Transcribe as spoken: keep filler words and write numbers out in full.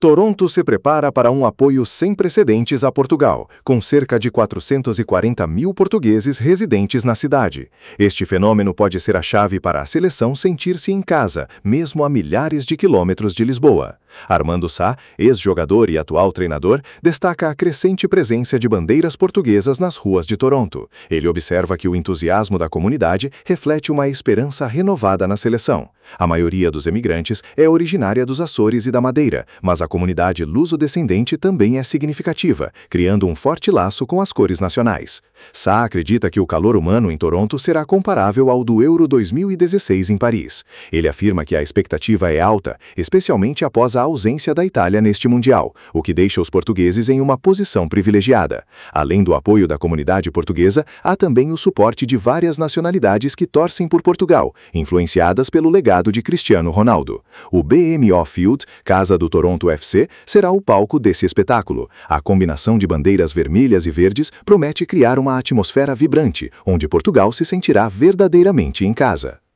Toronto se prepara para um apoio sem precedentes a Portugal, com cerca de quatrocentos e quarenta mil portugueses residentes na cidade. Este fenômeno pode ser a chave para a seleção sentir-se em casa, mesmo a milhares de quilômetros de Lisboa. Armando Sá, ex-jogador e atual treinador, destaca a crescente presença de bandeiras portuguesas nas ruas de Toronto. Ele observa que o entusiasmo da comunidade reflete uma esperança renovada na seleção. A maioria dos emigrantes é originária dos Açores e da Madeira, mas a comunidade luso-descendente também é significativa, criando um forte laço com as cores nacionais. Sá acredita que o calor humano em Toronto será comparável ao do Euro dois mil e dezesseis em Paris. Ele afirma que a expectativa é alta, especialmente após a ausência da Itália neste Mundial, o que deixa os portugueses em uma posição privilegiada. Além do apoio da comunidade portuguesa, há também o suporte de várias nacionalidades que torcem por Portugal, influenciadas pelo legado de Cristiano Ronaldo. O B M O Field, casa do Toronto F C, será o palco desse espetáculo. A combinação de bandeiras vermelhas e verdes promete criar uma atmosfera vibrante, onde Portugal se sentirá verdadeiramente em casa.